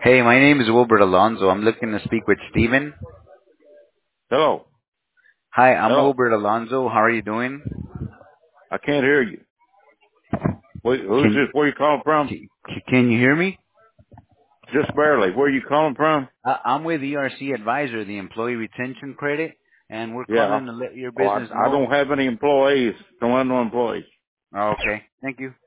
Hey, my name is Wilbert Alonzo. I'm looking to speak with Steven. Hello. Hi, I'm Hello. Wilbert Alonzo. How are you doing? I can't hear you. Who's Can this? Where you calling from? can you hear me? Just barely. Where you calling from? I'm with ERC Advisor, the Employee Retention Credit, and we're Yeah. calling to let your Oh, business I know. don't have any employees. Don't have no employees. Okay, thank you.